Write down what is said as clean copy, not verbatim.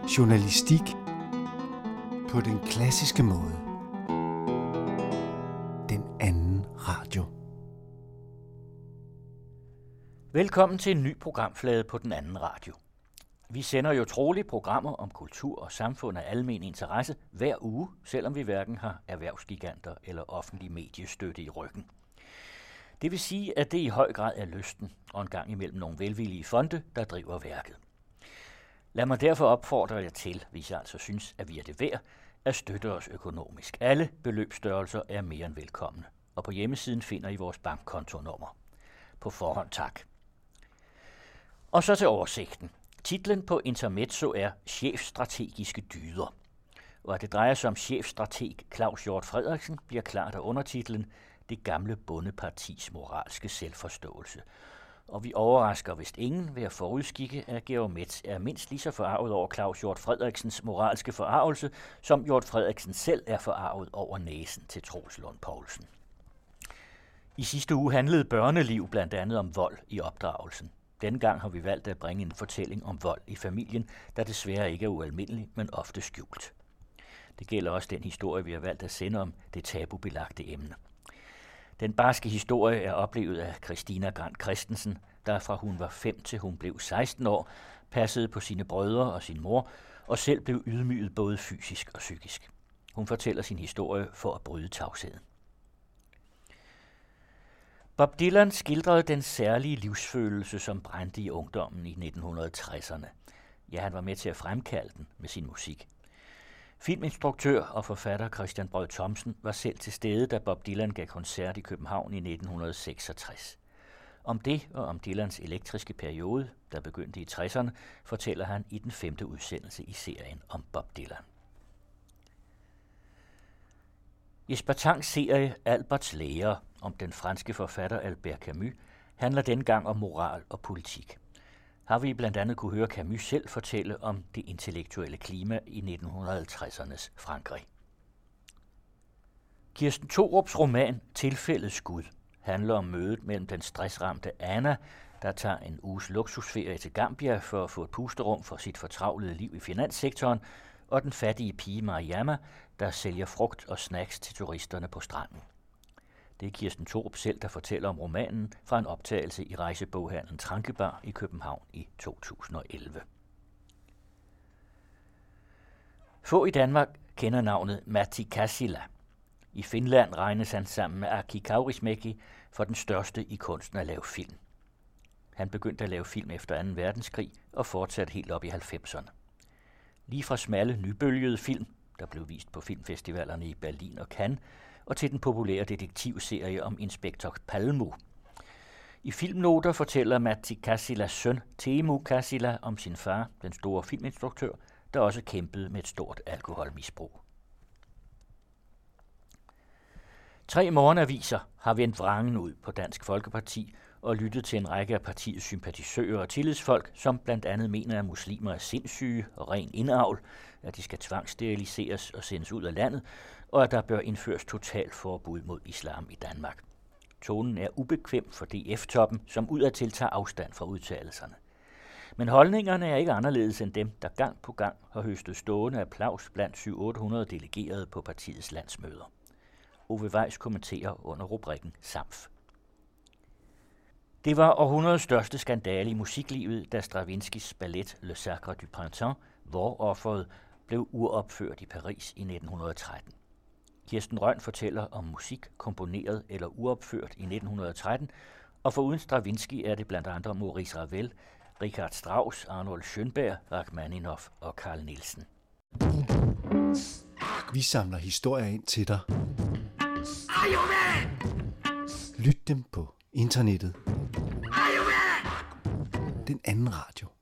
Journalistik på den klassiske måde. Den anden radio. Velkommen til en ny programflade på den anden radio. Vi sender jo troligt programmer om kultur og samfund af almen interesse hver uge, selvom vi hverken har erhvervsgiganter eller offentlig mediestøtte i ryggen. Det vil sige, at det i høj grad er lysten og en gang imellem nogle velvillige fonde, der driver værket. Lad mig derfor opfordre jer til, hvis jeg altså synes, at vi er det værd, at støtte os økonomisk. Alle beløbsstørrelser er mere end velkomne, og på hjemmesiden finder I vores bankkontonummer. På forhånd tak. Og så til oversigten. Titlen på Intermezzo er Chefstrategiske dyder. Og at det drejer sig om chefstrateg Claus Hjort Frederiksen, bliver klart af undertitlen Det gamle bondepartis moralske selvforståelse. Og vi overrasker vist ingen ved at forudskikke, at Georg Metz er mindst lige så forarvet over Claus Hjort Frederiksens moralske forarvelse, som Hjort Frederiksen selv er forarvet over næsen til Troels Lund Poulsen. I sidste uge handlede børneliv blandt andet om vold i opdragelsen. Denne gang har vi valgt at bringe en fortælling om vold i familien, der desværre ikke er ualmindelig, men ofte skjult. Det gælder også den historie, vi har valgt at sende om det tabubelagte emne. Den barske historie er oplevet af Christina Grant Christensen, der fra hun var 5 til hun blev 16 år, passede på sine brødre og sin mor, og selv blev ydmyget både fysisk og psykisk. Hun fortæller sin historie for at bryde tavsheden. Bob Dylan skildrede den særlige livsfølelse, som brændte i ungdommen i 1960'erne. Ja, han var med til at fremkalde den med sin musik. Filminstruktør og forfatter Christian Brød Thomsen var selv til stede, da Bob Dylan gav koncert i København i 1966. Om det og om Dylans elektriske periode, der begyndte i 60'erne, fortæller han i den 5. udsendelse i serien om Bob Dylan. Jesper Tangs serie Alberts lære om den franske forfatter Albert Camus handler dengang om moral og politik. Har vi blandt andet kunne høre Camus selv fortælle om det intellektuelle klima i 1950'ernes Frankrig. Kirsten Thorups roman Tilfældets skud handler om mødet mellem den stressramte Anna, der tager en uges luksusferie til Gambia for at få et pusterum for sit fortravlede liv i finanssektoren, og den fattige pige Mariama, der sælger frugt og snacks til turisterne på stranden. Det er Kirsten Thorup selv, der fortæller om romanen fra en optagelse i rejseboghandlen Trankebar i København i 2011. Få i Danmark kender navnet Matti Kassila. I Finland regnes han sammen med Aki Kaurismäki for den største i kunsten at lave film. Han begyndte at lave film efter 2. verdenskrig og fortsatte helt op i 90'erne. Lige fra smalle, nybølgede film, der blev vist på filmfestivalerne i Berlin og Cannes, og til den populære detektivserie om inspektor Palmu. I Filmnoter fortæller Matti Kassilas søn Teemu Kassila om sin far, den store filminstruktør, der også kæmpede med et stort alkoholmisbrug. 3 morgenaviser har vendt vrangen ud på Dansk Folkeparti og lyttet til en række af partiets sympatisører og tillidsfolk, som blandt andet mener, at muslimer er sindssyge og ren indavl, at de skal tvangssteriliseres og sendes ud af landet, og at der bør indføres totalt forbud mod islam i Danmark. Tonen er ubekvem for DF-toppen, som udadtil tager afstand fra udtalelserne. Men holdningerne er ikke anderledes end dem, der gang på gang har høstet stående applaus blandt 700-800 delegerede på partiets landsmøder. Ove Weiss kommenterer under rubrikken Samf. Det var århundredets største skandale i musiklivet, da Stravinskys ballet Le Sacre du Printemps, Vårofferet, blev uropført i Paris i 1913. Kirsten Rønn fortæller om musik komponeret eller uopført i 1913, og foruden Stravinsky er det blandt andre Maurice Ravel, Richard Strauss, Arnold Schönberg, Rachmaninoff og Carl Nielsen. Vi samler historier ind til dig. Lyt dem på internettet. Den anden radio.